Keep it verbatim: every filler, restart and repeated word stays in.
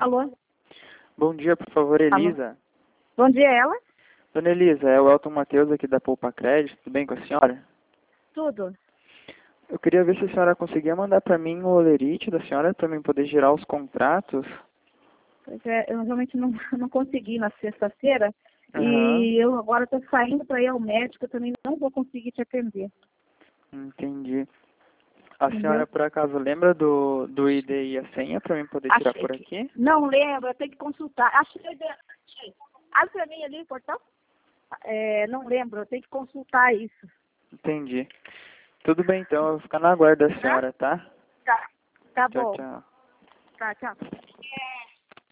Alô? Bom dia, por favor, Elisa. Alô? Bom dia, ela? Dona Elisa, é o Elton Matheus aqui da Poupa Crédito, tudo bem com a senhora? Tudo. Eu queria ver se a senhora conseguia mandar para mim o olerite da senhora para mim poder gerar os contratos. Pois é, eu realmente não, não consegui na sexta-feira Aham, e eu agora estou saindo para ir ao médico, eu também não vou conseguir te atender. entendi. A senhora, Entendeu? por acaso, lembra do, do I D e a senha para mim poder tirar Achei por que. aqui? Não lembro, eu tenho que consultar. Achei. achei. Abre para mim ali o portal. É, não lembro, eu tenho que consultar isso. Entendi. Tudo bem, então, eu vou ficar na guarda da Tá? senhora, tá? Tá. Tá Tchau, bom. tchau. Tá, tchau.